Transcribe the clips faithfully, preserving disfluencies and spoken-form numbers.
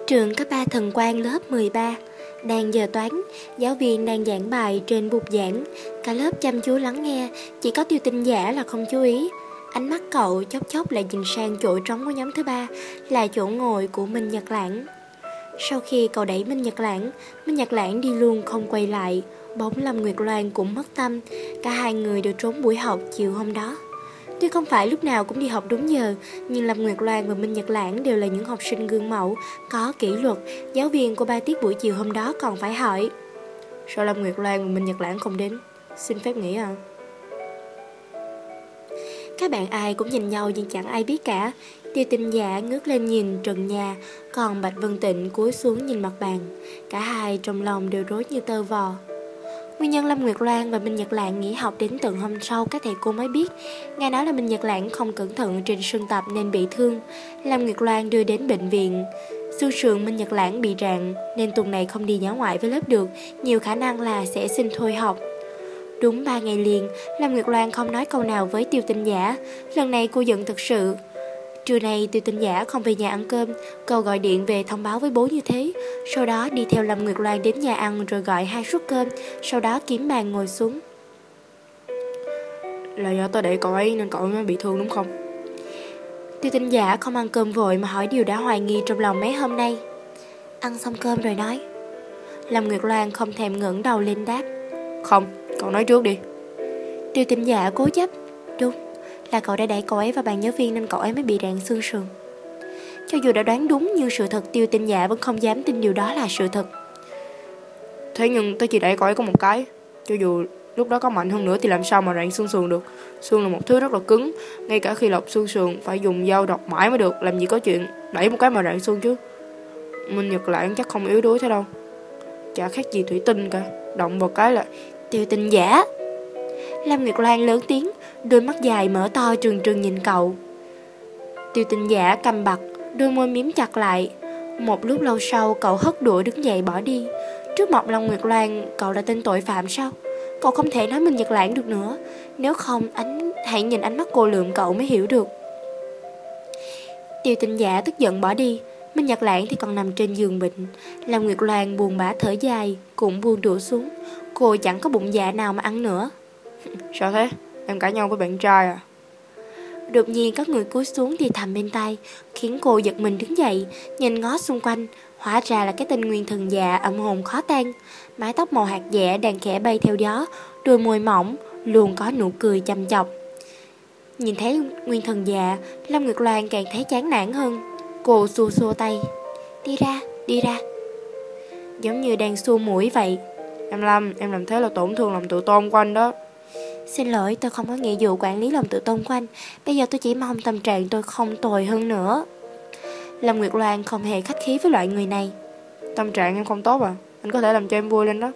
Trường cấp ba Thần Quang lớp mười ba. Đang giờ toán, giáo viên đang giảng bài trên bục giảng. Cả lớp chăm chú lắng nghe, chỉ có Tiêu Tinh Giả là không chú ý. Ánh mắt cậu chốc chốc lại nhìn sang chỗ trống của nhóm thứ ba, là chỗ ngồi của Minh Nhật Lãng. Sau khi cậu đẩy Minh Nhật Lãng, Minh Nhật Lãng đi luôn không quay lại. Bóng Lâm Nguyệt Loan cũng mất tâm. Cả hai người đều trốn buổi học chiều hôm đó. Tuy không phải lúc nào cũng đi học đúng giờ, nhưng Lâm Nguyệt Loan và Minh Nhật Lãng đều là những học sinh gương mẫu, có kỷ luật. Giáo viên của ba tiết buổi chiều hôm đó còn phải hỏi: sao Lâm Nguyệt Loan và Minh Nhật Lãng không đến? Xin phép nghỉ à? Các bạn ai cũng nhìn nhau nhưng chẳng ai biết cả. Tiêu Tinh Giả ngước lên nhìn trần nhà, còn Bạch Vân Tịnh cúi xuống nhìn mặt bàn. Cả hai trong lòng đều rối như tơ vò. Nguyên nhân Lâm Nguyệt Loan và Minh Nhật Lãng nghỉ học đến tận hôm sau các thầy cô mới biết. Nghe nói là Minh Nhật Lãng không cẩn thận trên sân tập nên bị thương. Lâm Nguyệt Loan đưa đến bệnh viện. Xương sườn Minh Nhật Lãng bị rạn nên tuần này không đi dã ngoại với lớp được, nhiều khả năng là sẽ xin thôi học. Đúng ba ngày liền, Lâm Nguyệt Loan không nói câu nào với Tiêu Tinh Giả. Lần này cô giận thực sự. Trưa nay Tiêu Tinh Giả không về nhà ăn cơm, cô gọi điện về thông báo với bố như thế. Sau đó đi theo Lâm Nguyệt Loan đến nhà ăn rồi gọi hai suất cơm. Sau đó kiếm bàn ngồi xuống. Là do tôi để cậu ấy nên cậu mới bị thương đúng không? Tiêu Tinh Giả không ăn cơm vội mà hỏi điều đã hoài nghi trong lòng mấy hôm nay. Ăn xong cơm rồi nói. Lâm Nguyệt Loan không thèm ngẩng đầu lên đáp. Không, cậu nói trước đi. Tiêu Tinh Giả cố chấp. Đúng, là cậu đã đẩy cậu ấy vào bàn giáo viên nên cậu ấy mới bị rạn xương sườn. Cho dù đã đoán đúng nhưng sự thật Tiêu Tinh Giả vẫn không dám tin điều đó là sự thật. Thế nhưng tôi chỉ đẩy cậu ấy có một cái. Cho dù lúc đó có mạnh hơn nữa thì làm sao mà rạn xương sườn được. Xương là một thứ rất là cứng, ngay cả khi lọc xương sườn phải dùng dao độc mãi mới được. Làm gì có chuyện đẩy một cái mà rạn xương chứ. Minh Nhật Lãng chắc không yếu đuối thế đâu. Chả khác gì thủy tinh cả, động vào cái là Tiêu Tinh Giả. Lâm Nguyệt Loan lớn tiếng, đôi mắt dài mở to trừng trừng nhìn cậu. Tiêu Tinh Giả câm bặt, đôi môi mím chặt lại. Một lúc lâu sau cậu hất đũa đứng dậy bỏ đi. Trước mặt Lâm Nguyệt Loan, cậu là tên tội phạm sao? Cậu không thể nói Minh Nhật Lãng được nữa. Nếu không, ánh hãy nhìn ánh mắt cô lượm cậu mới hiểu được. Tiêu Tinh Giả tức giận bỏ đi. Minh Nhật Lãng thì còn nằm trên giường bệnh. Lâm Nguyệt Loan buồn bã thở dài, cũng buông đũa xuống. Cô chẳng có bụng dạ nào mà ăn nữa. Sao thế? Em cãi nhau với bạn trai à? Đột nhiên các người cúi xuống thì thầm bên tai, khiến cô giật mình đứng dậy, nhìn ngó xung quanh. Hóa ra là cái tên Nguyên Thần Dạ âm hồn khó tan. Mái tóc màu hạt dẻ đang khẽ bay theo gió, đôi môi mỏng luôn có nụ cười chăm chọc. Nhìn thấy Nguyên Thần Dạ, Lâm Nguyệt Loan càng thấy chán nản hơn. Cô xua xua tay. Đi ra, đi ra. Giống như đang xua mũi vậy. Em Lâm, em làm thế là tổn thương lòng tự tôn của anh đó. Xin lỗi, tôi không có nghĩa vụ quản lý lòng tự tôn của anh. Bây giờ tôi chỉ mong tâm trạng tôi không tồi hơn nữa. Lâm Nguyệt Loan không hề khách khí với loại người này. Tâm trạng em không tốt à? Anh có thể làm cho em vui lên đó.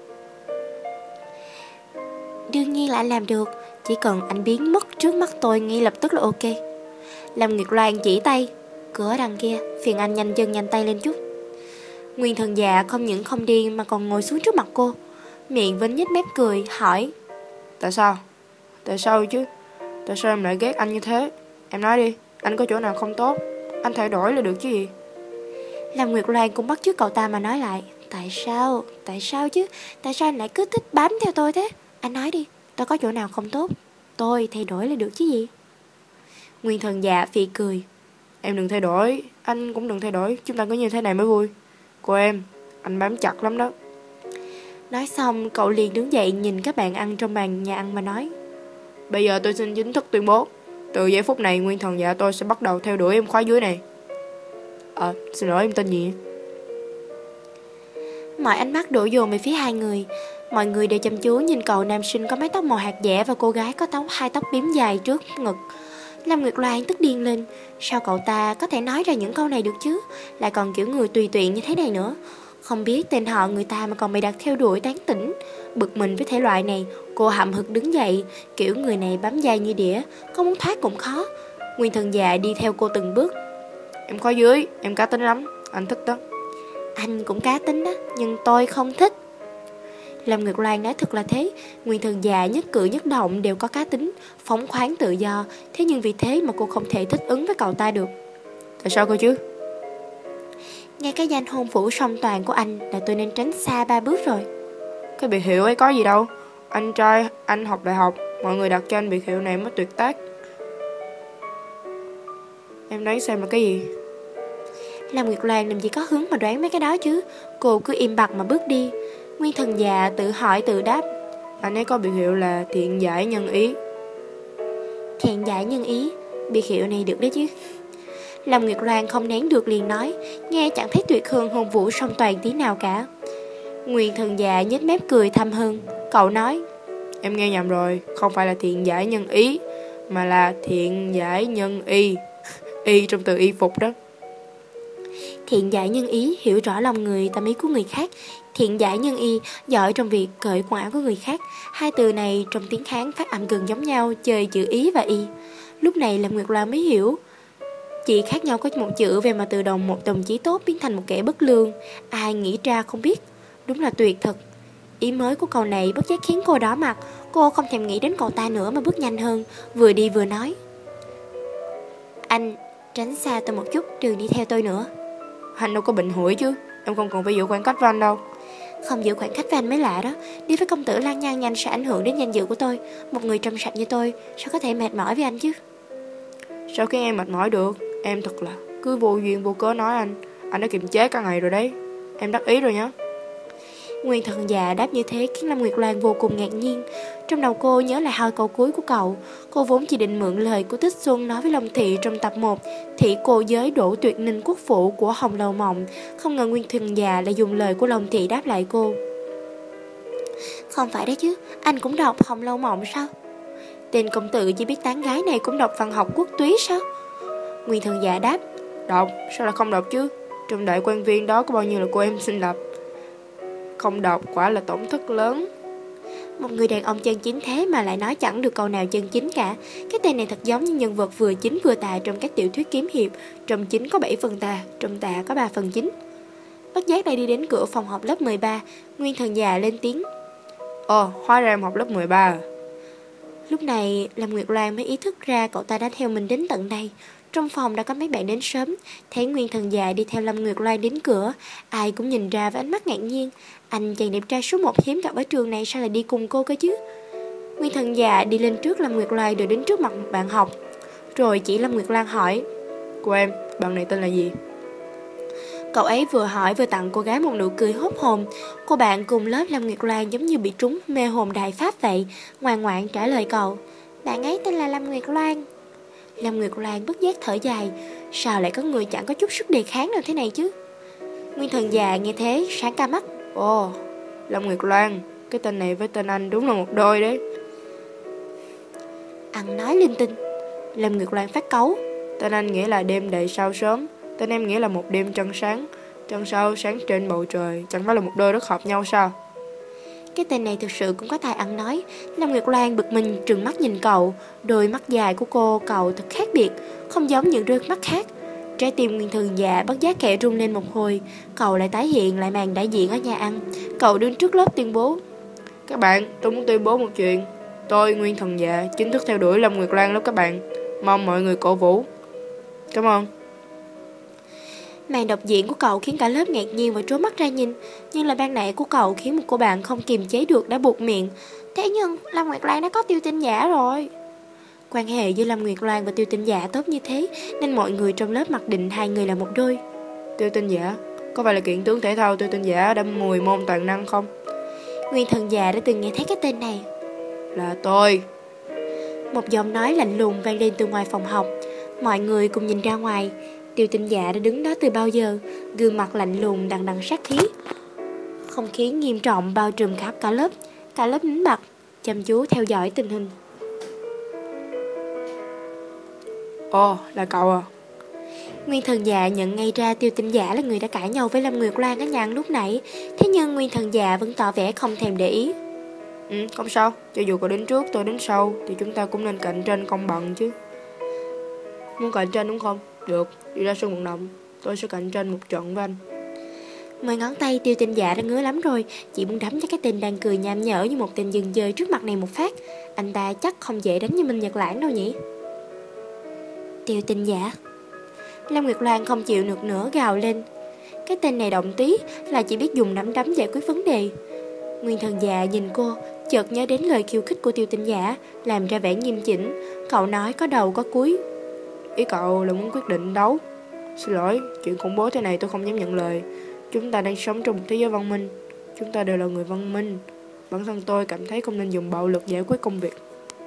Đương nhiên là anh làm được. Chỉ cần anh biến mất trước mắt tôi ngay lập tức là ok. Lâm Nguyệt Loan chỉ tay. Cửa đằng kia, phiền anh nhanh chân nhanh tay lên chút. Nguyên Thần Dạ không những không điên mà còn ngồi xuống trước mặt cô, miệng vẫn nhếch mép cười, hỏi. Tại sao? Tại sao chứ? Tại sao em lại ghét anh như thế? Em nói đi, anh có chỗ nào không tốt? Anh thay đổi là được chứ gì? Lâm Nguyệt Loan cũng bắt chước cậu ta mà nói lại. Tại sao? Tại sao chứ? Tại sao anh lại cứ thích bám theo tôi thế? Anh nói đi, tôi có chỗ nào không tốt? Tôi thay đổi là được chứ gì? Nguyên Thần Dạ phì cười. Em đừng thay đổi, anh cũng đừng thay đổi. Chúng ta cứ như thế này mới vui. Cô em, anh bám chặt lắm đó. Nói xong cậu liền đứng dậy nhìn các bạn ăn trong bàn nhà ăn mà nói. Bây giờ tôi xin chính thức tuyên bố, từ giây phút này Nguyên Thần Dạ tôi sẽ bắt đầu theo đuổi em khóa dưới này. Ờ, à, xin lỗi em tên gì? Mọi ánh mắt đổ dồn về phía hai người. Mọi người đều chăm chú nhìn cậu nam sinh có mái tóc màu hạt dẻ và cô gái có tóc hai tóc bím dài trước ngực. Lâm Nguyệt Loan tức điên lên. Sao cậu ta có thể nói ra những câu này được chứ? Lại còn kiểu người tùy tiện như thế này nữa. Không biết tên họ người ta mà còn bị đặt theo đuổi tán tỉnh. Bực mình với thể loại này, cô hậm hực đứng dậy. Kiểu người này bám dai như đĩa, có muốn thoát cũng khó. Nguyên Thần Dạ đi theo cô từng bước. Em khóa dưới, em cá tính lắm, anh thích đó. Anh cũng cá tính đó, nhưng tôi không thích. Lâm Nguyệt Loan nói thật là thế. Nguyên Thần Dạ nhất cử nhất động đều có cá tính, phóng khoáng tự do. Thế nhưng vì thế mà cô không thể thích ứng với cậu ta được. Tại sao cơ chứ? Ngay cái danh hôn phủ song toàn của anh là tôi nên tránh xa ba bước rồi. Cái biệt hiệu ấy có gì đâu. Anh trai anh học đại học, mọi người đặt cho anh biệt hiệu này mới tuyệt tác. Em đoán xem là cái gì? Lam Nguyệt Loan làm gì có hứng mà đoán mấy cái đó chứ. Cô cứ im bặt mà bước đi. Nguyên Thần già tự hỏi tự đáp. Anh ấy có biệt hiệu là thiện giải nhân ý. Thiện giải nhân ý, biệt hiệu này được đấy chứ. Lam Nguyệt Loan không nén được liền nói, nghe chẳng thấy tuyệt hơn hôn vũ song toàn tí nào cả. Nguyên Thần già nhếch mép cười thầm hơn. Cậu nói, em nghe nhầm rồi, không phải là thiện giải nhân ý, mà là thiện giải nhân y. Y trong từ y phục đó. Thiện giải nhân ý hiểu rõ lòng người, tâm ý của người khác. Thiện giải nhân y giỏi trong việc cởi quần áo của người khác. Hai từ này trong tiếng Hán phát âm gần giống nhau, chơi chữ ý và y. Lúc này Lam Nguyệt Loan mới hiểu, chỉ khác nhau có một chữ, về mà từ đồng một đồng chí tốt biến thành một kẻ bất lương. Ai nghĩ ra không biết. Đúng là tuyệt thật. Ý mới của câu này bất giác khiến cô đỏ mặt. Cô không thèm nghĩ đến cậu ta nữa mà bước nhanh hơn, vừa đi vừa nói, anh tránh xa tôi một chút, đừng đi theo tôi nữa. Anh đâu có bệnh hủi chứ, em không cần phải giữ khoảng cách với anh đâu. Không giữ khoảng cách với anh mới lạ đó. Đi với công tử lang nhang nhanh sẽ ảnh hưởng đến danh dự của tôi. Một người trong sạch như tôi sao có thể mệt mỏi với anh chứ? Sao khiến em mệt mỏi được? Em thật là cứ vô duyên vô cớ nói anh. Anh đã kiềm chế cả ngày rồi đấy. Em đắc ý rồi nhá. Nguyên Thần già đáp như thế khiến Lam Nguyệt Loan vô cùng ngạc nhiên. Trong đầu cô nhớ lại hai câu cuối của cậu. Cô vốn chỉ định mượn lời của Tích Xuân nói với Long Thị trong tập một Thị cô giới đổ tuyệt ninh quốc phụ của Hồng Lầu Mộng. Không ngờ Nguyên Thần già lại dùng lời của Long Thị đáp lại cô. Không phải đấy chứ, anh cũng đọc Hồng Lầu Mộng sao? Tên công tử chỉ biết tán gái này cũng đọc văn học quốc túy sao? Nguyên Thần già đáp, đọc, sao lại không đọc chứ? Trong đại quan viên đó có bao nhiêu là cô em xinh đẹp. Không đọc quả là tổn thất lớn. Một người đàn ông chân chính thế mà lại nói chẳng được câu nào chân chính cả. Cái tên này thật giống như nhân vật vừa chính vừa tà trong các tiểu thuyết kiếm hiệp. Trong chính có bảy phần tà, trong tà có ba phần chính. Bất giác lại đi đến cửa phòng học lớp mười ba. Nguyên Thần già lên tiếng, Ồ, hóa ra em học lớp mười ba à? Lúc này Lâm Nguyệt Loan mới ý thức ra cậu ta đã theo mình đến tận đây. Trong phòng đã có mấy bạn đến sớm. Thấy Nguyên Thần già đi theo Lâm Nguyệt Loan đến cửa, ai cũng nhìn ra với ánh mắt ngạc nhiên. Anh chàng đẹp trai số một hiếm gặp ở trường này sao lại đi cùng cô cơ chứ? Nguyên Thần già đi lên trước Lâm Nguyệt Loan, rồi đến trước mặt một bạn học, rồi chỉ Lâm Nguyệt Loan hỏi, cô em, bạn này tên là gì? Cậu ấy vừa hỏi vừa tặng cô gái một nụ cười hốt hồn. Cô bạn cùng lớp Lâm Nguyệt Loan giống như bị trúng mê hồn đại pháp vậy, ngoan ngoãn trả lời cậu, bạn ấy tên là Lâm Nguyệt Loan. Lâm Nguyệt Loan bất giác thở dài, sao lại có người chẳng có chút sức đề kháng nào thế này chứ? Nguyên Thần già nghe thế sáng ca mắt, ồ, Lâm Nguyệt Loan, cái tên này với tên anh đúng là một đôi đấy. Ăn nói linh tinh. Lâm Nguyệt Loan phát cáu, tên anh nghĩa là đêm đầy sao sớm, tên em nghĩa là một đêm trăng sáng, trăng sao sáng trên bầu trời, chẳng phải là một đôi rất hợp nhau sao? Cái tên này thực sự cũng có tài ăn nói. Lâm Nguyệt Loan bực mình trừng mắt nhìn cậu. Đôi mắt dài của cô cậu thật khác biệt, không giống những đôi mắt khác. Trái tim Nguyên Thần già bất giác kẻ rung lên một hồi. Cậu lại tái hiện lại màn đại diện ở nhà ăn. Cậu đứng trước lớp tuyên bố, các bạn, tôi muốn tuyên bố một chuyện. Tôi Nguyên Thần già chính thức theo đuổi Lâm Nguyệt Loan lớp các bạn. Mong mọi người cổ vũ. Cảm ơn. Màn đọc diễn của cậu khiến cả lớp ngạc nhiên và trố mắt ra nhìn. Nhưng lời ban nãy của cậu khiến một cô bạn không kiềm chế được đã buột miệng, thế nhưng Lâm Nguyệt Loan đã có Tiêu Tinh Giả rồi. Quan hệ giữa Lâm Nguyệt Loan và Tiêu Tinh Giả tốt như thế nên mọi người trong lớp mặc định hai người là một đôi. Tiêu Tinh Giả, có phải là kiện tướng thể thao Tiêu Tinh Giả đâm mười môn toàn năng không? Nguyên Thần già đã từng nghe thấy cái tên này. Là tôi. Một giọng nói lạnh lùng vang lên từ ngoài phòng học. Mọi người cùng nhìn ra ngoài. Tiêu Tinh Dạ đã đứng đó từ bao giờ, gương mặt lạnh lùng đằng đằng sát khí. Không khí nghiêm trọng bao trùm khắp cả lớp. Cả lớp nín bặt, chăm chú theo dõi tình hình. Ồ, là cậu à? Nguyên Thần Dạ nhận ngay ra Tiêu Tinh Dạ là người đã cãi nhau với Lâm Nguyệt Loan ở nhà ăn lúc nãy. Thế nhưng Nguyên Thần Dạ vẫn tỏ vẻ không thèm để ý. Ừ, không sao, cho dù cậu đến trước tôi đến sau thì chúng ta cũng nên cạnh tranh công bằng chứ. Muốn cạnh tranh đúng không? Được, đi ra sân vận động, tôi sẽ cạnh tranh một trận với anh. Mười ngón tay Tiêu Tinh Dạ đã ngứa lắm rồi, chỉ muốn đấm cho cái tên đang cười nham nhở như một tên dừng dơi trước mặt này một phát. Anh ta chắc không dễ đánh như Minh Nhật Lãng đâu nhỉ. Tiêu Tinh Dạ. Lâm Nguyệt Loan không chịu được nữa gào lên, Cái tên này động tí là chỉ biết dùng nắm đấm giải quyết vấn đề. Nguyên Thần Dạ nhìn cô, chợt nhớ đến lời khiêu khích của Tiêu Tinh Giả, làm ra vẻ nghiêm chỉnh. Cậu nói có đầu có cuối. Ý cậu là muốn quyết định đấu? Xin lỗi, chuyện khủng bố thế này tôi không dám nhận lời. Chúng ta đang sống trong một thế giới văn minh. Chúng ta đều là người văn minh. Bản thân tôi cảm thấy không nên dùng bạo lực giải quyết công việc.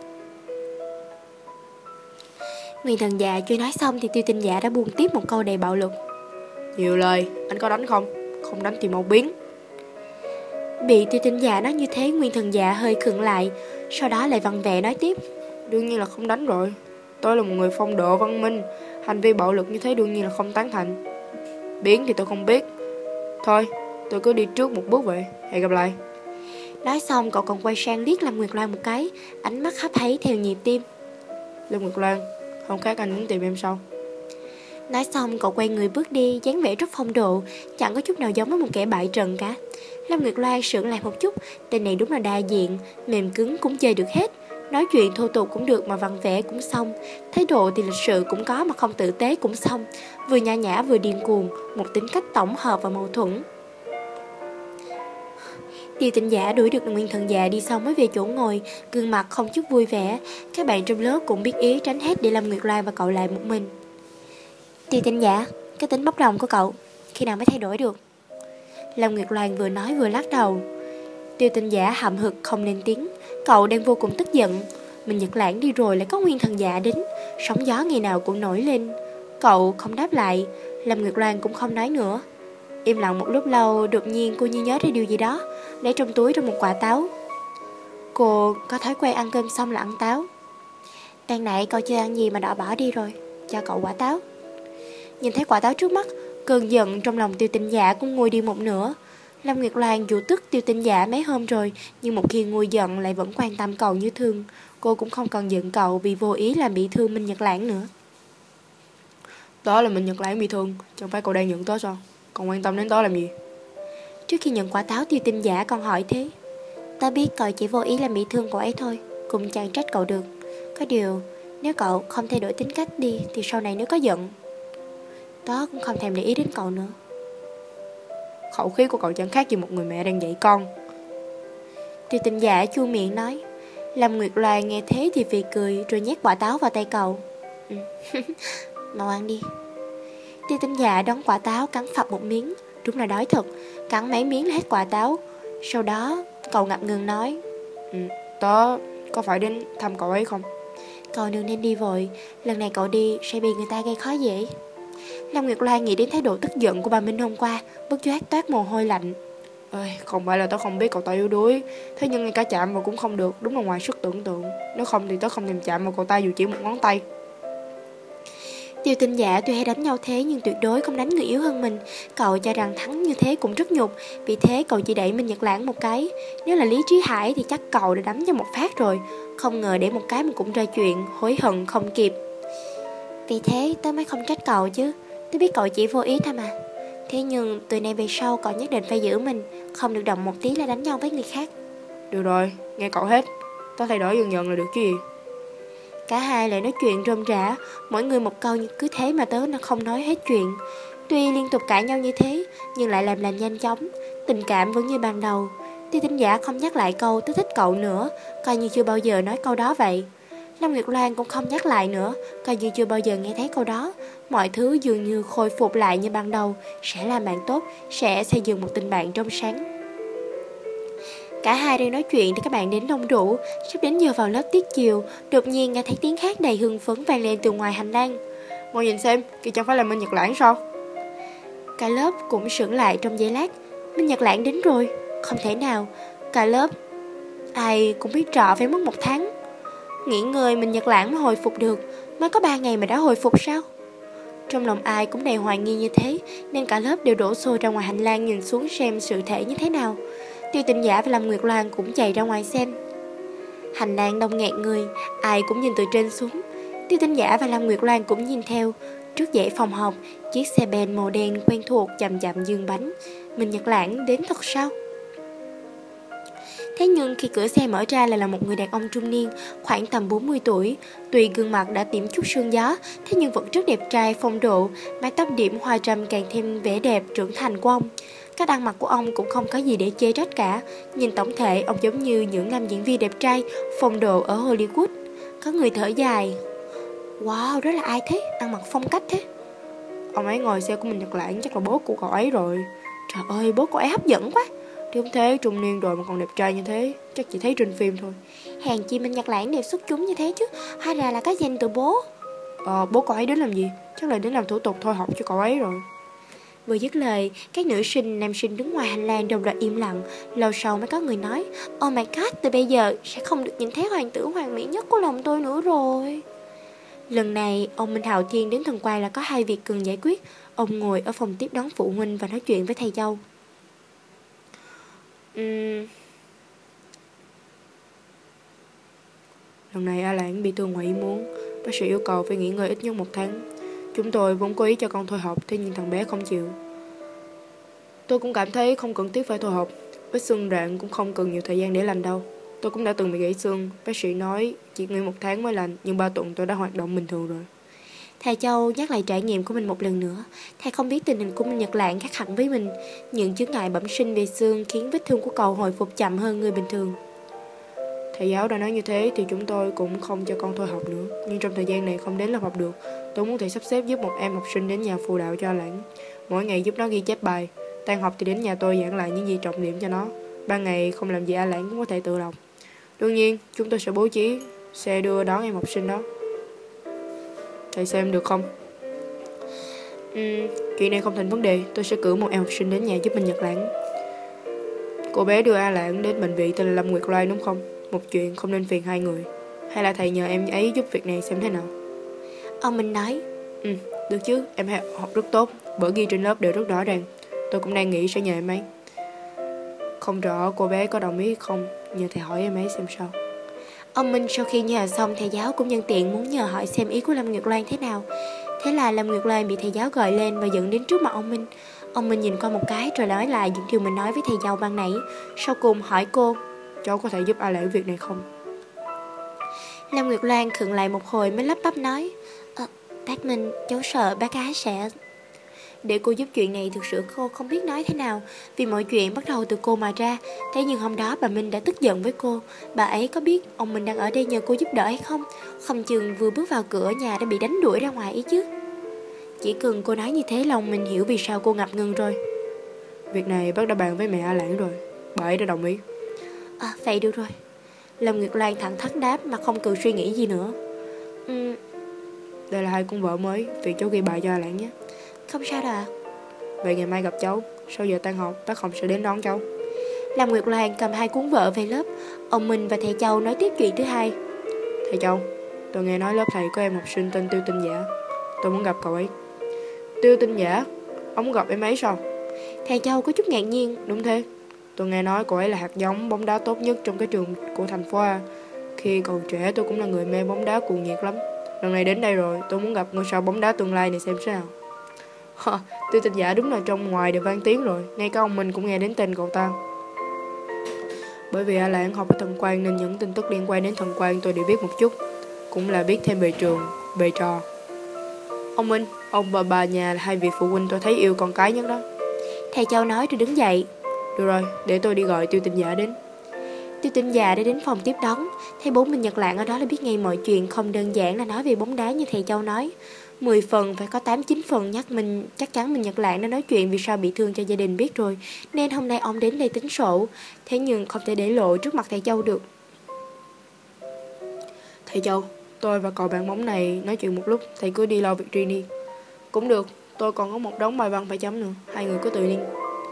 Nguyên Thần Dạ chưa nói xong thì Tiêu Tinh Giả đã buông tiếp một câu đầy bạo lực. Nhiều lời, anh có đánh không? Không đánh thì mau biến. Bị Tiêu Tinh Giả nói như thế, Nguyên Thần Dạ hơi khựng lại, sau đó lại văn vẻ nói tiếp. Đương nhiên là không đánh rồi. Tôi là một người phong độ văn minh. Hành vi bạo lực như thế đương nhiên là không tán thành. Biến thì tôi không biết. Thôi, tôi cứ đi trước một bước vậy. Hẹn gặp lại. Nói xong cậu còn quay sang liếc Lâm Nguyệt Loan một cái, ánh mắt hấp háy theo nhịp tim. Lâm Nguyệt Loan, hôm khác anh đến tìm em sau. Nói xong cậu quay người bước đi, dáng vẻ rất phong độ, chẳng có chút nào giống với một kẻ bại trận cả. Lâm Nguyệt Loan sững lại một chút, tên này đúng là đa diện, mềm cứng cũng chơi được hết. Nói chuyện thô tục cũng được mà văn vẻ cũng xong. Thái độ thì lịch sự cũng có mà không tử tế cũng xong. Vừa nhã nhã vừa điên cuồng, một tính cách tổng hợp và mâu thuẫn. Tiêu Tinh Giả đuổi được Nguyên Thần Dạ đi xong mới về chỗ ngồi, gương mặt không chút vui vẻ. Các bạn trong lớp cũng biết ý tránh hết để Lâm Nguyệt Loan và cậu lại một mình. Tiêu Tinh Giả, cái tính bốc đồng của cậu khi nào mới thay đổi được? Lâm Nguyệt Loan vừa nói vừa lắc đầu. Tiêu Tinh Giả hậm hực không lên tiếng. Cậu đang vô cùng tức giận. Mình Nhật Lãng đi rồi lại có Nguyên Thần Dạ đến, sóng gió ngày nào cũng nổi lên. Cậu không đáp lại, Lâm Nguyệt Loan cũng không nói nữa. Im lặng một lúc lâu, đột nhiên cô như nhớ ra điều gì đó, lấy trong túi ra một quả táo. Cô có thói quen ăn cơm xong là ăn táo. Ban nãy cậu chưa ăn gì mà đã bỏ đi rồi, cho cậu quả táo. Nhìn thấy quả táo trước mắt, cơn giận trong lòng Tiêu Tinh Giả cũng nguôi đi một nửa. Lâm Nguyệt Loan dù tức Tiêu Tinh Giả mấy hôm rồi, nhưng một khi nguôi giận lại vẫn quan tâm cậu như thương. Cô cũng không còn giận cậu vì vô ý làm bị thương Minh Nhật Lãng nữa. Đó là Minh Nhật Lãng bị thương, chẳng phải cậu đang giận tớ sao? Còn quan tâm đến tớ làm gì? Trước khi nhận quả táo, Tiêu Tinh Giả còn hỏi thế. Tớ biết cậu chỉ vô ý làm bị thương cậu ấy thôi, cũng chẳng trách cậu được. Có điều, nếu cậu không thay đổi tính cách đi thì sau này nếu có giận, tớ cũng không thèm để ý đến cậu nữa. Khẩu khí của cậu chẳng khác gì một người mẹ đang dạy con. Tiêu Tinh Giả chua miệng nói. Lâm Nguyệt Loan nghe thế thì phì cười, rồi nhét quả táo vào tay cậu. Ừ. Mau ăn đi. Tiêu Tinh Giả đón quả táo cắn phập một miếng. Đúng là đói thật, cắn mấy miếng là hết quả táo. Sau đó cậu ngập ngừng nói. Ừ, tớ có phải đến thăm cậu ấy không? Cậu đừng nên đi vội, lần này cậu đi sẽ bị người ta gây khó dễ. Lâm Nguyệt Loan nghĩ đến thái độ tức giận của bà Minh hôm qua, bất giác toát mồ hôi lạnh. Ê, không phải là tớ không biết cậu ta yếu đuối, thế nhưng ngay cả chạm vào cũng không được, đúng là ngoài sức tưởng tượng. Nếu không thì tớ không thèm chạm vào cậu ta dù chỉ một ngón tay. Tiêu Tinh Giả tuy hay đánh nhau thế nhưng tuyệt đối không đánh người yếu hơn mình. Cậu cho rằng thắng như thế cũng rất nhục, vì thế cậu chỉ đẩy Minh Nhật Lãng một cái. Nếu là Lý Trí Hải thì chắc cậu đã đấm cho một phát rồi. Không ngờ để một cái mà cũng ra chuyện, hối hận không kịp. Vì thế tớ mới không trách cậu chứ, tớ biết cậu chỉ vô ý thôi mà. Thế nhưng từ nay về sau cậu nhất định phải giữ mình, không được động một tí là đánh nhau với người khác. Được rồi, nghe cậu hết, tớ thay đổi dần dần là được chứ gì. Cả hai lại nói chuyện rôm rả, mỗi người một câu, cứ thế mà tớ không nói hết chuyện. Tuy liên tục cãi nhau như thế, nhưng lại làm lành nhanh chóng, tình cảm vẫn như ban đầu. Tiêu Tinh Giả không nhắc lại câu tớ thích cậu nữa, coi như chưa bao giờ nói câu đó vậy. Lâm Nguyệt Loan cũng không nhắc lại nữa, coi như chưa bao giờ nghe thấy câu đó. Mọi thứ dường như khôi phục lại như ban đầu, sẽ làm bạn tốt, sẽ xây dựng một tình bạn trong sáng. Cả hai đang nói chuyện thì các bạn đến đông đủ. Sắp đến giờ vào lớp tiết chiều, đột nhiên nghe thấy tiếng hát đầy hưng phấn vang lên từ ngoài hành lang. Mau nhìn xem, kia chẳng phải là Minh Nhật Lãng sao? Cả lớp cũng sững lại trong giây lát. Minh Nhật Lãng đến rồi, không thể nào. Cả lớp ai cũng biết rõ phải mất một tháng. Nghỉ ngơi Minh Nhật Lãng mới hồi phục được, mới có ba ngày mà đã hồi phục sao? Trong lòng ai cũng đầy hoài nghi như thế, nên cả lớp đều đổ xô ra ngoài hành lang nhìn xuống xem sự thể như thế nào. Tiêu Tinh Giả và Lâm Nguyệt Loan cũng chạy ra ngoài xem. Hành lang đông nghẹt người, ai cũng nhìn từ trên xuống. Tiêu Tinh Giả và Lâm Nguyệt Loan cũng nhìn theo. Trước dãy phòng học, chiếc xe ben màu đen quen thuộc chậm chậm dương bánh. Minh Nhật Lãng đến thật sao? Thế nhưng khi cửa xe mở ra lại là một người đàn ông trung niên, khoảng tầm bốn mươi tuổi. Tuy gương mặt đã điểm chút sương gió, thế nhưng vẫn rất đẹp trai, phong độ, mái tóc điểm hoa râm càng thêm vẻ đẹp trưởng thành của ông. Cách ăn mặc của ông cũng không có gì để chê trách cả. Nhìn tổng thể, ông giống như những nam diễn viên đẹp trai, phong độ ở Hollywood. Có người thở dài. Wow, đó là ai thế? Ăn mặc phong cách thế. Ông ấy ngồi xe của mình Nhật Lãng, chắc là bố của cậu ấy rồi. Trời ơi, bố cậu ấy hấp dẫn quá. Đúng thế, trung niên rồi mà còn đẹp trai như thế, chắc chỉ thấy trên phim thôi. Hèn chi Minh Nhật Lãng đẹp xuất chúng như thế chứ. Hay ra là cái danh từ bố. Ờ, bố cậu ấy đến làm gì? Chắc là đến làm thủ tục thôi học cho cậu ấy rồi. Vừa dứt lời, các nữ sinh, nam sinh đứng ngoài hành lang đồng loạt im lặng. Lâu sau mới có người nói, oh my god, từ bây giờ sẽ không được nhìn thấy hoàng tử hoàng mỹ nhất của lòng tôi nữa rồi. Lần này, ông Minh Hạo Thiên đến thần quang là có hai việc cần giải quyết. Ông ngồi ở phòng tiếp đón phụ huynh và nói chuyện với thầy Châu. uhm... Lần này A Lãng bị thương ngoài ý muốn, bác sĩ yêu cầu phải nghỉ ngơi ít nhất một tháng. Chúng tôi vốn cố ý cho con thôi học, thế nhưng thằng bé không chịu. Tôi cũng cảm thấy không cần thiết phải thôi học. Vết xương rạn cũng không cần nhiều thời gian để lành đâu. Tôi cũng đã từng bị gãy xương. Bác sĩ nói chỉ nghỉ một tháng mới lành, nhưng ba tuần tôi đã hoạt động bình thường rồi. Thầy Châu nhắc lại trải nghiệm của mình một lần nữa. Thầy không biết tình hình của Minh Nhật Lãng khác hẳn với mình. Những chướng ngại bẩm sinh về xương khiến vết thương của cậu hồi phục chậm hơn người bình thường. Thầy giáo đã nói như thế thì chúng tôi cũng không cho con thôi học nữa. Nhưng trong thời gian này không đến lớp học được, tôi muốn thầy sắp xếp giúp một em học sinh đến nhà phụ đạo cho A Lãng. Mỗi ngày giúp nó ghi chép bài. Tan học thì đến nhà tôi giảng lại những gì trọng điểm cho nó. Ban ngày không làm gì A Lãng cũng có thể tự đọc. Đương nhiên chúng tôi sẽ bố trí xe đưa đón em học sinh đó. Thầy xem được không? uhm, Chuyện này không thành vấn đề. Tôi sẽ cử một em học sinh đến nhà giúp Minh Nhật Lãng. Cô bé đưa A Lãng đến bệnh viện tên là Lâm Nguyệt Loan đúng không? Một chuyện không nên phiền hai người. Hay là thầy nhờ em ấy giúp việc này xem thế nào? Ông Minh nói. Ừ, được chứ, em học rất tốt. Bởi ghi trên lớp đều rất rõ ràng. Tôi cũng đang nghĩ sẽ nhờ em ấy. Không rõ cô bé có đồng ý không, nhờ thầy hỏi em ấy xem sao. Ông Minh sau khi nhờ xong, thầy giáo cũng nhân tiện muốn nhờ hỏi xem ý của Lâm Nguyệt Loan thế nào. Thế là Lâm Nguyệt Loan bị thầy giáo gọi lên và dẫn đến trước mặt ông Minh. Ông Minh nhìn qua một cái rồi nói lại những điều mình nói với thầy giáo ban nãy. Sau cùng hỏi cô, cháu có thể giúp A Lãng việc này không? Lâm Nguyệt Loan khựng lại một hồi mới lắp bắp nói, à, bác Minh, cháu sợ bác gái sẽ... Để cô giúp chuyện này thực sự cô không biết nói thế nào, vì mọi chuyện bắt đầu từ cô mà ra. Thế nhưng hôm đó bà Minh đã tức giận với cô. Bà ấy có biết ông Minh đang ở đây nhờ cô giúp đỡ hay không? Không chừng vừa bước vào cửa nhà đã bị đánh đuổi ra ngoài ấy chứ. Chỉ cần cô nói như thế là ông Minh hiểu vì sao cô ngập ngừng rồi. Việc này bác đã bàn với mẹ A Lãng rồi, bà ấy đã đồng ý. À, vậy được rồi. Lâm Nguyệt Loan thẳng thắn đáp mà không cần suy nghĩ gì nữa. ừ. Đây là hai cuốn vở mới, việc cháu ghi bài cho A Lãng nhé. Không sao đâu ạ. Vậy ngày mai gặp cháu, sau giờ tan học bác Hồng sẽ đến đón cháu. Lâm Nguyệt Loan cầm hai cuốn vở về lớp. Ông Minh và thầy Châu nói tiếp chuyện thứ hai. Thầy Châu, tôi nghe nói lớp thầy có em học sinh tên Tiêu Tinh Giả. Tôi muốn gặp cậu ấy. Tiêu Tinh Giả? Ông muốn gặp em ấy sao? Thầy Châu có chút ngạc nhiên. Đúng thế, tôi nghe nói cô ấy là hạt giống bóng đá tốt nhất trong cái trường của thành phố A. Khi còn trẻ tôi cũng là người mê bóng đá cuồng nhiệt lắm. Lần này đến đây rồi, tôi muốn gặp ngôi sao bóng đá tương lai này xem thế nào. Ha, Tiêu Tinh Giả đúng là trong ngoài đều vang tiếng rồi. Ngay cả ông mình cũng nghe đến tên cậu ta. Bởi vì A Lãng học ở thần quang nên những tin tức liên quan đến thần quang tôi đều biết một chút. Cũng là biết thêm về trường, về trò. Ông Minh, ông và bà nhà là hai vị phụ huynh tôi thấy yêu con cái nhất đó. Thầy Châu nói rồi đứng dậy. Được rồi, để tôi đi gọi Tiêu Tinh Giả đến. Tiêu Tinh Giả đã đến phòng tiếp đón. Thấy bố Minh Nhật Lãng ở đó là biết ngay mọi chuyện. Không đơn giản là nói về bóng đá như thầy Châu nói. Mười phần phải có tám chín phần nhắc mình. Chắc chắn Minh Nhật Lãng đã nói chuyện vì sao bị thương cho gia đình biết rồi. Nên hôm nay ông đến đây tính sổ. Thế nhưng không thể để lộ trước mặt thầy Châu được. Thầy Châu, tôi và cậu bạn bóng này nói chuyện một lúc. Thầy cứ đi lo việc riêng đi. Cũng được, tôi còn có một đống bài văn phải chấm nữa. Hai người cứ tự nhiên.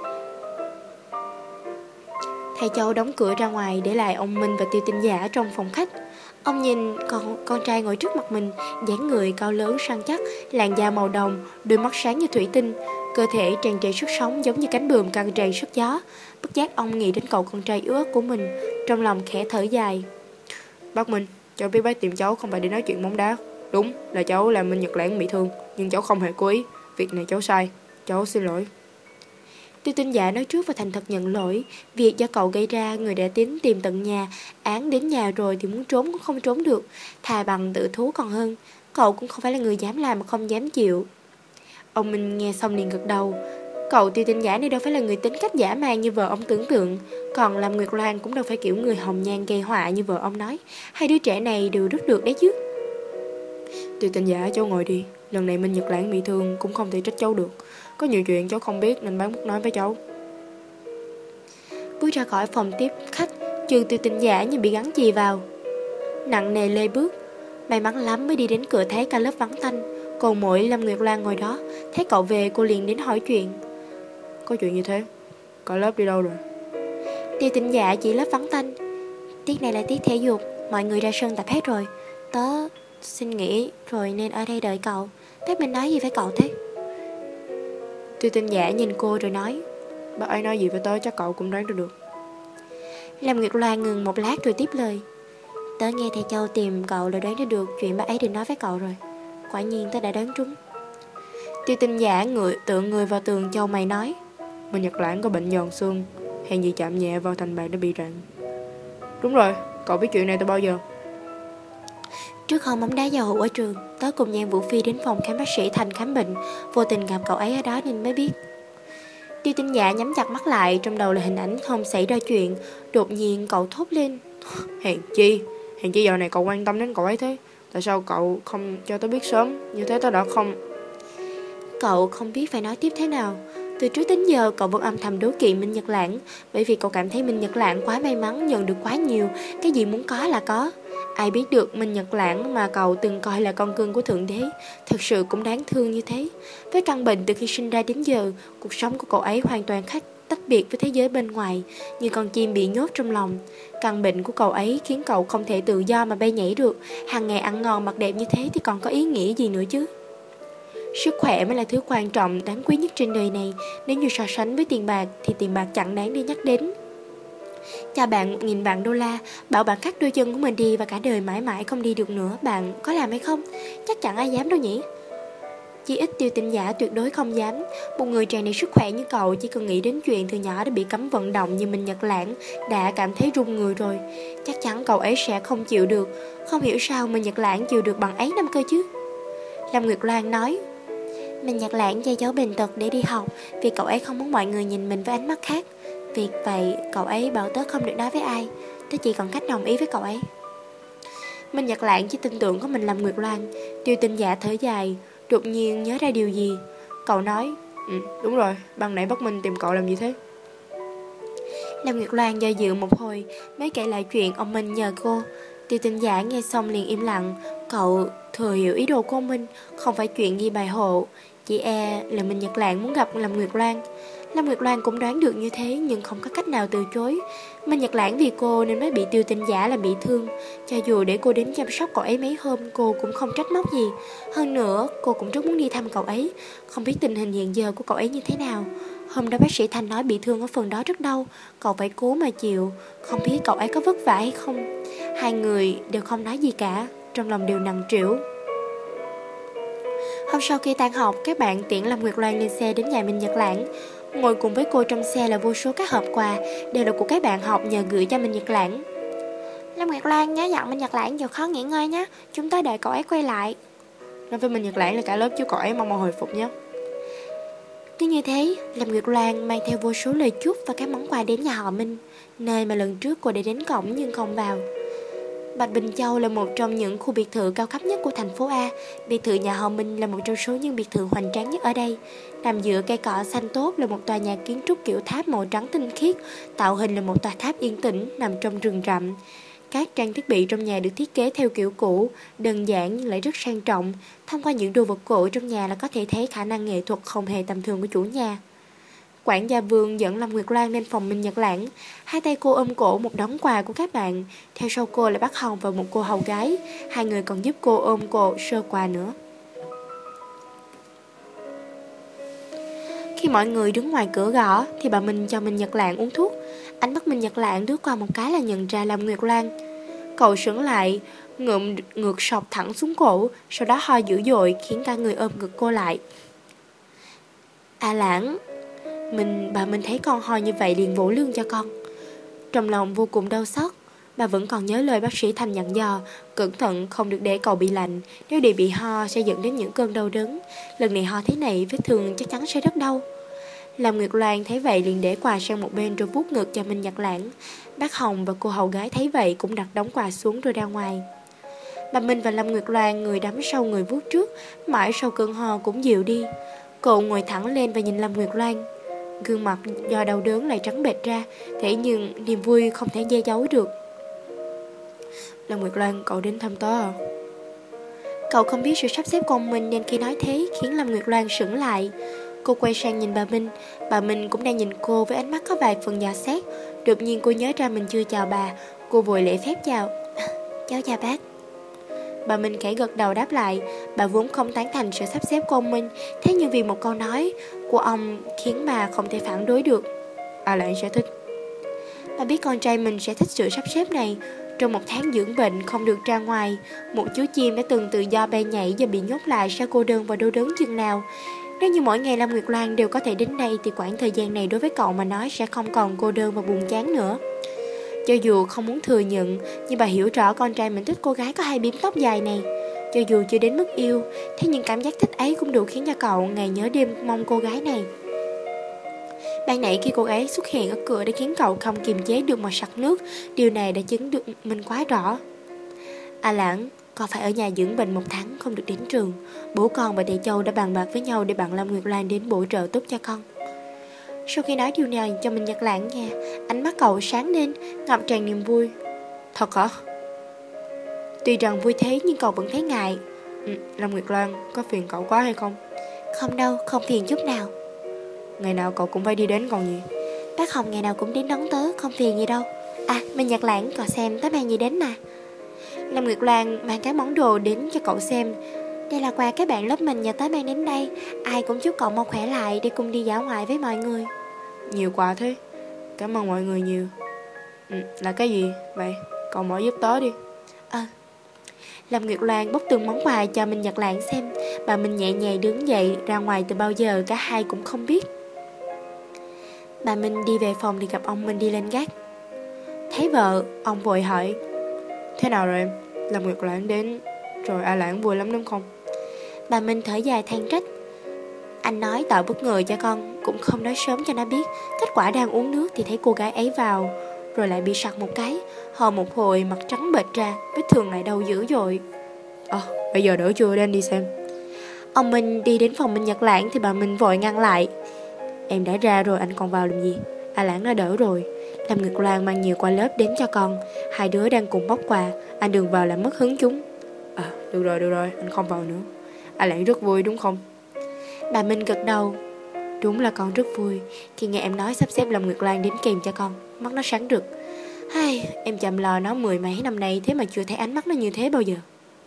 Thầy Châu đóng cửa ra ngoài để lại ông Minh và Tiêu Tinh Giả trong phòng khách. Ông nhìn con, con trai ngồi trước mặt mình, dáng người cao lớn săn chắc, làn da màu đồng, đôi mắt sáng như thủy tinh, cơ thể tràn trề sức sống giống như cánh buồm căng tràn sức gió. Bất giác ông nghĩ đến cậu con trai yếu ớt của mình, trong lòng khẽ thở dài. Bác Minh, cháu biết bác tìm cháu không phải để nói chuyện bóng đá. Đúng là cháu làm Minh Nhật Lãng bị thương, nhưng cháu không hề cố ý. Việc này cháu sai, cháu xin lỗi. Tiêu Tinh Dạ nói trước và thành thật nhận lỗi. Việc do cậu gây ra, người đã tính tìm tận nhà. Án đến nhà rồi thì muốn trốn cũng không trốn được. Thà bằng tự thú còn hơn. Cậu cũng không phải là người dám làm mà không dám chịu. Ông Minh nghe xong liền gật đầu. Cậu Tiêu Tinh Giả này đâu phải là người tính cách dã man như vợ ông tưởng tượng. Còn Lâm Nguyệt Loan cũng đâu phải kiểu người hồng nhan gây họa như vợ ông nói. Hai đứa trẻ này đều rất được đấy chứ. Tiêu Tinh Giả, cháu ngồi đi. Lần này Minh Nhật Lãng bị thương cũng không thể trách cháu được. Có nhiều chuyện cháu không biết nên bán bút nói với cháu. Bước ra khỏi phòng tiếp khách, Trương Tiêu Tinh Giả như bị gắn chì vào, nặng nề lê bước. May mắn lắm mới đi đến cửa thấy cả lớp vắng tanh. Còn mỗi Lâm Nguyệt Loan ngồi đó. Thấy cậu về cô liền đến hỏi chuyện. Có chuyện như thế? Cả lớp đi đâu rồi? Tiêu Tinh Dạ chỉ lớp vắng tanh. Tiết này là tiết thể dục, mọi người ra sân tập hết rồi. Tớ xin nghỉ rồi nên ở đây đợi cậu. Thế mình nói gì với cậu thế? Tiêu Tinh Dạ nhìn cô rồi nói, bác ấy nói gì với tớ chắc cậu cũng đoán được. Lâm Nguyệt Loan ngừng một lát rồi tiếp lời. Tớ nghe thầy Châu tìm cậu là đoán ra được chuyện bác ấy định nói với cậu rồi. Quả nhiên tớ đã đoán trúng. Tiêu Tinh Giả người tựa người vào tường châu mày nói, Minh Nhật Lãng có bệnh giòn xương, hèn gì chạm nhẹ vào thành bạc đã bị rạn. Đúng rồi, cậu biết chuyện này từ bao giờ? Trước hôm bóng đá giao hữu ở trường, tớ cùng Nhan Vũ Phi đến phòng khám bác sĩ Thành khám bệnh. Vô tình gặp cậu ấy ở đó nên mới biết. Tiêu Tinh Dạ nhắm chặt mắt lại, trong đầu là hình ảnh không xảy ra chuyện. Đột nhiên cậu thốt lên, Hèn chi, hèn chi giờ này cậu quan tâm đến cậu ấy thế. Tại sao cậu không cho tớ biết sớm? Như thế tớ đã không... Cậu không biết phải nói tiếp thế nào. Từ trước đến giờ cậu vẫn âm thầm đố kỵ Minh Nhật Lãng, bởi vì cậu cảm thấy Minh Nhật Lãng quá may mắn, nhận được quá nhiều. Cái gì muốn có là có. Ai biết được Minh Nhật Lãng mà cậu từng coi là con cưng của Thượng Đế thực sự cũng đáng thương như thế. Với căn bệnh từ khi sinh ra đến giờ, cuộc sống của cậu ấy hoàn toàn khác tách biệt với thế giới bên ngoài, như con chim bị nhốt trong lòng. Căn bệnh của cậu ấy khiến cậu không thể tự do mà bay nhảy được. Hàng ngày ăn ngon mặc đẹp như thế thì còn có ý nghĩa gì nữa chứ? Sức khỏe mới là thứ quan trọng, đáng quý nhất trên đời này. Nếu như so sánh với tiền bạc thì tiền bạc chẳng đáng để nhắc đến. Cho bạn một nghìn vạn đô la, bảo bạn cắt đôi chân của mình đi và cả đời mãi mãi không đi được nữa, bạn có làm hay không? Chắc chẳng ai dám đâu nhỉ? Chỉ ít Tiêu Tinh Giả tuyệt đối không dám. Một người tràn đầy sức khỏe như cậu chỉ cần nghĩ đến chuyện từ nhỏ đã bị cấm vận động như Minh Nhật Lãng đã cảm thấy run người rồi. Chắc chắn cậu ấy sẽ không chịu được. Không hiểu sao Minh Nhật Lãng chịu được bằng ấy năm cơ chứ. Lâm Nguyệt Loan nói, Minh Nhật Lãng che giấu bệnh tật để đi học vì cậu ấy không muốn mọi người nhìn mình với ánh mắt khác. Vì vậy cậu ấy bảo tớ không được nói với ai. Tớ chỉ còn cách đồng ý với cậu ấy. Minh Nhật Lãng chỉ tin tưởng của mình làm Nguyệt Loan. Tiêu Tinh Dạ thở dài, đột nhiên nhớ ra điều gì. Cậu nói, Ừ, đúng rồi, ban nãy Bắc Minh tìm cậu làm gì thế? Lâm Nguyệt Loan do dự một hồi mới kể lại chuyện ông Minh nhờ cô. Tiêu Tinh Giả nghe xong liền im lặng. Cậu thừa hiểu ý đồ của ông Minh, không phải chuyện ghi bài hộ. Chỉ e là Minh Nhật Lãng muốn gặp Lâm Nguyệt Loan. Lâm Nguyệt Loan cũng đoán được như thế nhưng không có cách nào từ chối. Minh Nhật Lãng vì cô nên mới bị Tiêu Tinh Giả làm bị thương. Cho dù để cô đến chăm sóc cậu ấy mấy hôm, cô cũng không trách móc gì. Hơn nữa cô cũng rất muốn đi thăm cậu ấy. Không biết tình hình hiện giờ của cậu ấy như thế nào. Hôm đó bác sĩ Thành nói bị thương ở phần đó rất đau, cậu phải cố mà chịu. Không biết cậu ấy có vất vả hay không. Hai người đều không nói gì cả, trong lòng đều nặng trĩu. Hôm sau khi tan học, các bạn tiễn Lâm Nguyệt Loan lên xe đến nhà Minh Nhật Lãng. Ngồi cùng với cô trong xe là vô số các hộp quà, đều là của các bạn học nhờ gửi cho Minh Nhật Lãng. Lâm Nguyệt Loan nhớ dặn Minh Nhật Lãng chịu khó nghỉ ngơi nhé, chúng ta đợi cậu ấy quay lại. Nói với Minh Nhật Lãng là cả lớp chứ cậu ấy mong mau hồi phục nhé. Cứ như thế, Lâm Nguyệt Loan mang theo vô số lời chúc và các món quà đến nhà họ Minh, nơi mà lần trước cô đã đến cổng nhưng không vào. Bạch Bình Châu là một trong những khu biệt thự cao cấp nhất của thành phố A. Biệt thự nhà họ Minh là một trong số những biệt thự hoành tráng nhất ở đây. Nằm giữa cây cỏ xanh tốt là một tòa nhà kiến trúc kiểu tháp màu trắng tinh khiết, tạo hình là một tòa tháp yên tĩnh nằm trong rừng rậm. Các trang thiết bị trong nhà được thiết kế theo kiểu cũ, đơn giản nhưng lại rất sang trọng. Thông qua những đồ vật cổ trong nhà là có thể thấy khả năng nghệ thuật không hề tầm thường của chủ nhà. Quản gia Vương dẫn Lâm Nguyệt Loan lên phòng Minh Nhật Lãng. Hai tay cô ôm cổ một đống quà của các bạn. Theo sau cô là bác Hồng và một cô hầu gái. Hai người còn giúp cô ôm cô sơ quà nữa. Khi mọi người đứng ngoài cửa gõ thì bà Minh cho Minh Nhật Lãng uống thuốc. Ánh mắt Minh Nhật Lãng đứa qua một cái là nhận ra Lâm Nguyệt Loan. Cậu sững lại, ngượm ngược sọc thẳng xuống cổ, sau đó ho dữ dội khiến cả người ôm ngực cô lại. À Lãng. Mình bà mình thấy con ho như vậy liền vỗ lưng cho con. Trong lòng vô cùng đau xót, bà vẫn còn nhớ lời bác sĩ Thành dặn dò, cẩn thận không được để cậu bị lạnh, nếu để bị ho sẽ dẫn đến những cơn đau đớn. Lần này ho thế này vết thương chắc chắn sẽ rất đau. Lâm Nguyệt Loan thấy vậy liền để quà sang một bên rồi vuốt ngực cho Minh Nhật Lãng. Bác Hồng và cô hầu gái thấy vậy cũng đặt đống quà xuống rồi ra ngoài. Bà Minh và Lâm Nguyệt Loan người đắm sau người vuốt trước, mãi sau cơn ho cũng dịu đi. Cậu ngồi thẳng lên và nhìn Lâm Nguyệt Loan. Gương mặt do đau đớn lại trắng bệch ra, thế nhưng niềm vui không thể che giấu được. Lâm Nguyệt Loan, cậu đến thăm tớ à? Cậu không biết sự sắp xếp của ông Minh nên khi nói thế khiến Lâm Nguyệt Loan sững lại. Cô quay sang nhìn bà Minh. Bà Minh cũng đang nhìn cô với ánh mắt có vài phần dò xét. Đột nhiên cô nhớ ra mình chưa chào bà. Cô vội lễ phép chào. Cháu chào bác. Bà Minh khẽ gật đầu đáp lại. Bà vốn không tán thành sự sắp xếp của ông Minh, thế nhưng vì một câu nói của ông khiến bà không thể phản đối được. A Lãng sẽ thích. Bà biết con trai mình sẽ thích sự sắp xếp này. Trong một tháng dưỡng bệnh không được ra ngoài, một chú chim đã từng tự do bay nhảy và bị nhốt lại sẽ cô đơn và đau đớn chừng nào. Nếu như mỗi ngày Lâm Nguyệt Loan đều có thể đến đây thì quãng thời gian này đối với cậu mà nói sẽ không còn cô đơn và buồn chán nữa. Cho dù không muốn thừa nhận, nhưng bà hiểu rõ con trai mình thích cô gái có hai bím tóc dài này. Cho dù chưa đến mức yêu, thế nhưng cảm giác thích ấy cũng đủ khiến cho cậu ngày nhớ đêm mong cô gái này. Ban nãy khi cô gái xuất hiện ở cửa đã khiến cậu không kiềm chế được mà sặc nước. Điều này đã chứng được mình quá rõ. A Lãng, con phải ở nhà dưỡng bệnh một tháng, không được đến trường. Bố con và thầy Châu đã bàn bạc với nhau để bạn Lâm Nguyệt Lan đến bổ trợ tốt cho con. Sau khi nói điều này cho mình Nhật Lãng nghe, ánh mắt cậu sáng lên, ngập tràn niềm vui. Thật hả? Tuy rằng vui thế nhưng cậu vẫn thấy ngại. ừ, Lâm Nguyệt Lan, có phiền cậu quá hay không? Không đâu, không phiền chút nào. Ngày nào cậu cũng phải đi đến còn gì. Bác Hồng ngày nào cũng đến đón tớ, không phiền gì đâu. À, mình Nhật Lãng, cậu xem tớ mang gì đến mà. Lâm Nguyệt Loan mang cái món đồ đến cho cậu xem. Đây là quà các bạn lớp mình nhà tớ mang đến đây. Ai cũng chúc cậu mau khỏe lại để cùng đi dã ngoại với mọi người. Nhiều quà thế. Cảm ơn mọi người nhiều. ừ, Là cái gì vậy? Cậu mở giúp tớ đi. Ờ à. Lâm Nguyệt Loan bốc từng món quà cho Minh Nhật Lãng xem. Bà Minh nhẹ nhàng đứng dậy ra ngoài từ bao giờ cả hai cũng không biết. Bà Minh đi về phòng thì gặp ông Minh đi lên gác. Thấy vợ, ông vội hỏi. Thế nào rồi em? Lâm Nguyệt Lãng đến rồi, A Lãng vui lắm đúng không? Bà Minh thở dài than trách. Anh nói tạo bất ngờ cho con, cũng không nói sớm cho nó biết. Kết quả đang uống nước thì thấy cô gái ấy vào, rồi lại bị sặc một cái. Hò một hồi mặt trắng bệch ra, vết thương lại đau dữ dội. Ờ, à, bây giờ đỡ chưa, đến đi xem. Ông Minh đi đến phòng Minh Nhật Lãng thì bà Minh vội ngăn lại. Em đã ra rồi, anh còn vào làm gì? A Lãng đã đỡ rồi. Lâm Nguyệt Loan mang nhiều quà lớp đến cho con. Hai đứa đang cùng bóc quà, anh đừng vào làm mất hứng chúng. À, được rồi, được rồi, anh không vào nữa. A Lãng rất vui đúng không? Bà Minh gật đầu. Đúng là con rất vui. Khi nghe em nói sắp xếp Lâm Nguyệt Loan đến kèm cho con, mắt nó sáng rực. Hay, em chăm lo nó mười mấy năm nay, thế mà chưa thấy ánh mắt nó như thế bao giờ.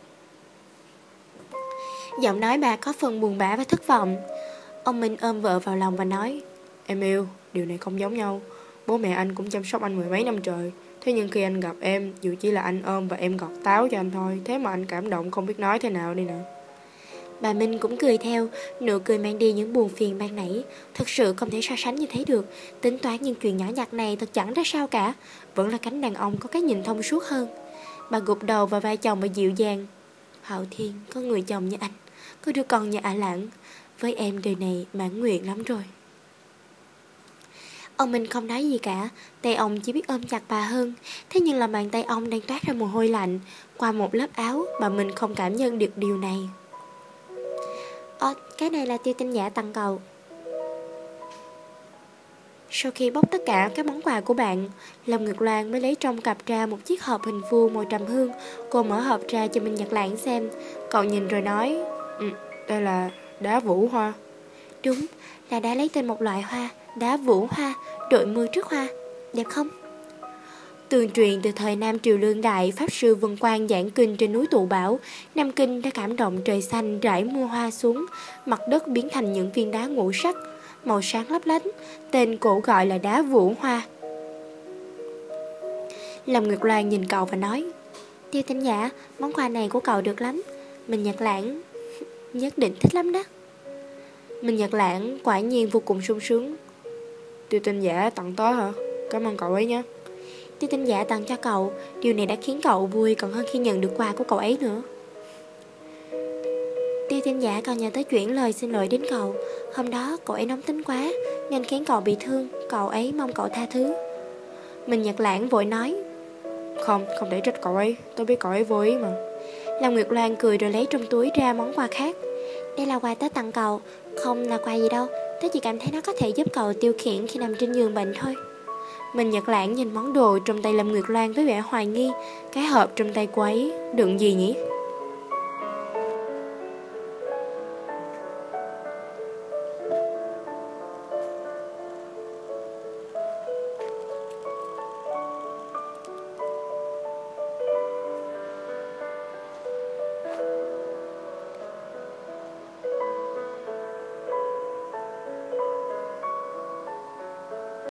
Giọng nói bà có phần buồn bã và thất vọng. Ông Minh ôm vợ vào lòng và nói. Em yêu, điều này không giống nhau. Bố mẹ anh cũng chăm sóc anh mười mấy năm trời. Thế nhưng khi anh gặp em, dù chỉ là anh ôm và em gọt táo cho anh thôi, thế mà anh cảm động không biết nói thế nào đây nè. Bà Minh cũng cười theo, nụ cười mang đi những buồn phiền ban nãy. Thật sự không thể so sánh như thế được. Tính toán những chuyện nhỏ nhặt này thật chẳng ra sao cả. Vẫn là cánh đàn ông có cái nhìn thông suốt hơn. Bà gục đầu vào vai chồng và dịu dàng. Hạo Thiên có người chồng như anh, có đứa con như A Lãng, với em đời này mãn nguyện lắm rồi. Ông Minh không nói gì cả, tay ông chỉ biết ôm chặt bà hơn. Thế nhưng là bàn tay ông đang toát ra mồ hôi lạnh. Qua một lớp áo, bà Minh không cảm nhận được điều này. Ờ, cái này là Tiêu Tinh Nhã tặng cậu. Sau khi bóc tất cả các món quà của bạn, Lâm Nguyệt Loan mới lấy trong cặp ra một chiếc hộp hình vuông màu trầm hương. Cô mở hộp ra cho Minh Nhật Lãng xem. Cậu nhìn rồi nói. ừ, Đây là đá vũ hoa. Đúng, là đã lấy tên một loại hoa. Đá vũ hoa, đội mưa trước hoa. Đẹp không? Tương truyền từ thời Nam Triều Lương Đại, Pháp sư Vân Quang giảng kinh trên núi Tụ Bảo, Nam Kinh đã cảm động trời xanh rải mưa hoa xuống, mặt đất biến thành những viên đá ngũ sắc, màu sáng lấp lánh, tên cổ gọi là đá vũ hoa. Lâm Nguyệt Loan nhìn cậu và nói. Tiêu Tinh Nhã, món quà này của cậu được lắm. Mình Nhật Lãng nhất định thích lắm đó. Mình Nhật Lãng quả nhiên vô cùng sung sướng. Tiêu Tinh Giả tặng tới hả? Cảm ơn cậu ấy nhé. Tiêu Tinh Giả tặng cho cậu. Điều này đã khiến cậu vui còn hơn khi nhận được quà của cậu ấy nữa. Tiêu Tinh Giả còn nhờ tới chuyển lời xin lỗi đến cậu. Hôm đó cậu ấy nóng tính quá nên khiến cậu bị thương. Cậu ấy mong cậu tha thứ. Mình Nhật Lãng vội nói: Không, không thể trách cậu ấy. Tôi biết cậu ấy vô ý mà. Lâm Nguyệt Loan cười rồi lấy trong túi ra món quà khác. Đây là quà tớ tặng cậu. Không là quà gì đâu, tớ chỉ cảm thấy nó có thể giúp cậu tiêu khiển khi nằm trên giường bệnh thôi. Mình Nhật Lãng nhìn món đồ trong tay Lâm Nguyệt Loan với vẻ hoài nghi. Cái hộp trong tay cô ấy đựng gì nhỉ?